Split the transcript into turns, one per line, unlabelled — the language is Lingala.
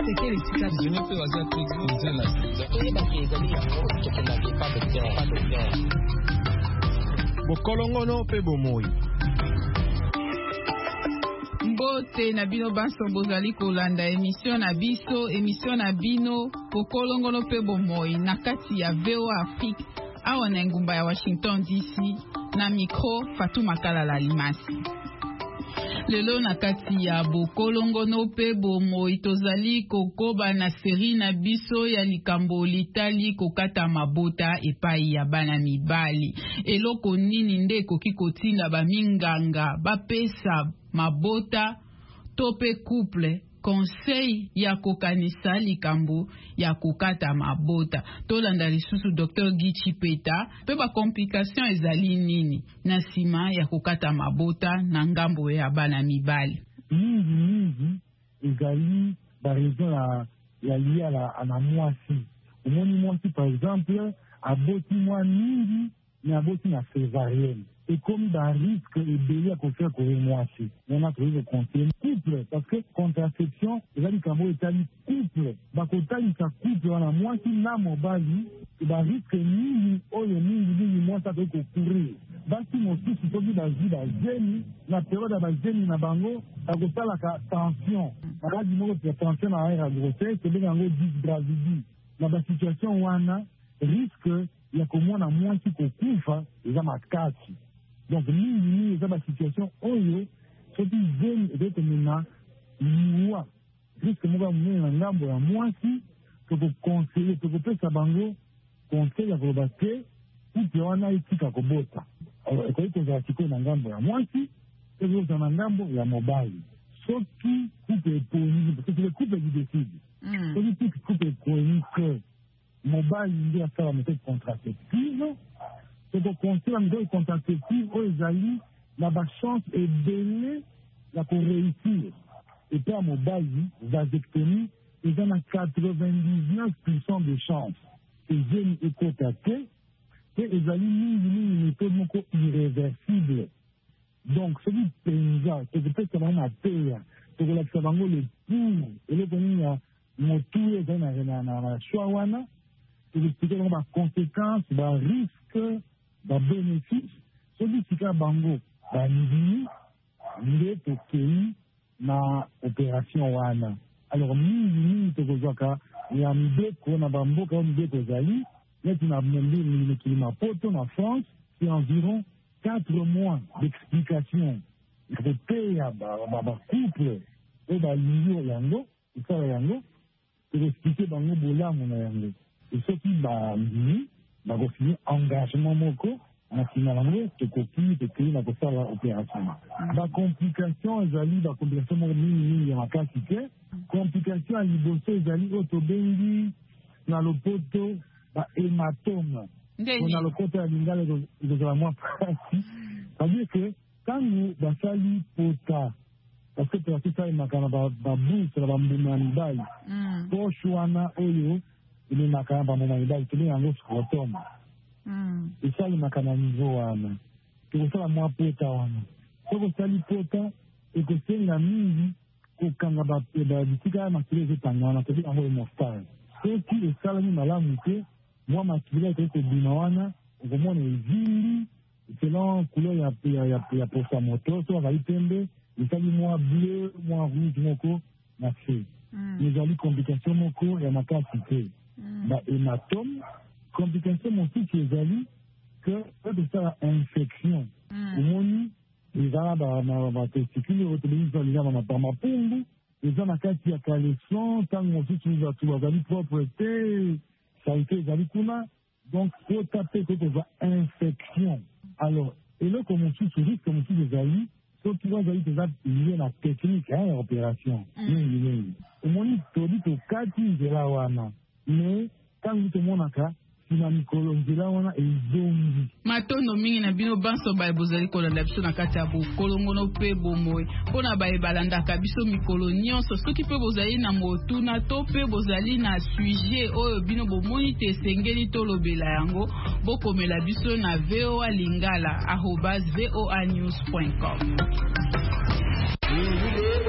c'était les petits cas. Je n'ai pas osé utiliser la
Bokolongono pe bomoi.
Mbote na bino baso bozali kolanda émission na bino Bokolongono pe bomoi na kati ya VOA Afrique awa na ngumba ya Washington DC na micro Fatou Makala Limasi. Lelo na kati ya Bokolongono pe bomoi tozali kokoba na série na biso ya likambo litali kokata mabota epai ya bana mibali. Eloko nini nde ekoki kotinda baminganga bapesa mabota tope couple conseil ya kokanisa likambo ya kokata mabota. Tolanda lisusu Dr. Guy Chipeta pe ba complication ezali nini na sima ya kokata mabota na ngambo ya bana mibali.
Mingi ezali ba raison ya lié à la mwasi. Omoni mwasi par exemple aboti mwa mingi ni aboti na césarienne. Et comme dans risque et belé à faire courir moitié. On a trouvé le conseil couple parce que contraception, les aliments étaient couple. Bakotali sa couple on a moitié na mobali et dans risque ni oyo ni moi ça peut courir. Basi mosusu soki bazwi bazeni na période ya bazeni na bango akosala ka tension. Maladi moko ya tension na aire ya grossesse c'est yango dysbrasie. Na ba situation wana risque ya komona moitié kokufa eza makasi. Donc, nous avons une situation où il faut que nous risque de nous avoir un mois si que vous conseillez, que vous faites ça bango, conseil à vos baskets, ou que on a éthique à Kobota. Alors, vous avez un article dans Gambo à moi si, et vous avez un Gambo et à mobile. Sauf qui coupe est chronique, parce que c'est le couple qui décide. Celui qui coupe est chronique, mobile, il y a ça la méthode contraceptive. C'est pour conseiller un méthode contraceptive aux alliés, la chance est belle pour réussir. Et puis à mobile, vasectomie, ils ont 99% de chance. Et jeunes éco-taqués, et ils ont une méthode irréversible. Donc, celui qui paysan, c'est peut-être que la terre, c'est que l'accès le pour, et le pays a motué dans la choix, c'est expliquer les conséquences, les risques, les bénéfices. Celui qui a bango, il est au pays na opération wana. Alors, nous, il y a un béco, on a bambo, comme béco zali, mais on a demandé le poto en France, c'est environ 4 mois d'explication. Il faut payer à couple, et à l'union yango, et ça yango, et expliquer dans nos bolas mon yango. Et ce qui va dire, va finir engagement moko, nationalement, te copie, te créer la opération. La complication, ezali, la complication mini, ya makasike, complication à liboso, ezali, otobengi, na lopoto, ba hématome. On a le côté à l'ingale de la moitié. C'est-à-dire que quand nous basali pota, parce que tu as fait ça, il m'a quand même bouche, la bamboumanibaï, pour chouana oyo, il m'a quand même bamboumanibaï, il est en l'autre scrotum. Et ça, il m'a quand même niveau wana. C'est ça la moi pota wana. C'est que ça li pota, et que c'est la mini, au kangaba, et bien, du coup, quand même, il y a un wana, c'est un peu mortel. C'est qui est ça la mi malamité. Moi, ma couleur est binawana, au moins les villes, selon couleur, il y a pour sa moto, soit va y tomber, il s'agit moi bleu, moi rouge, moko, ma fille. Les amis, complications, moko, et ma capacité. Bah, hématome, complications, mon fils, les amis, que, de ça, infection. Au moins, les arabes, ma testicule, les gens, ma pombe, les gens, ma carte, il y a caleçon, tant mon fils, nous a tout, les amis, propreté, ça a été Zalikuna, donc faut taper que tu vois infection. Alors, et là, comme on suit ce risque, comme on suit les alis, sauf que tu vois, il y a la technique, hein, l'opération. Au moins, tu dis que 4 de la wana, mais quand tu te montres, na mikolo nzela wana ezongi
matondo mingi na bino banso ba bozali kolanda biso na kati ya bokolongono pe bomoi pona ba ebalandaka biso mikolo nyonso soki pe bozali na motuna to pe bozali na sujet oyo bino bomoni te sengeli tolobela yango bokomela biso na voalingala@voanews.com.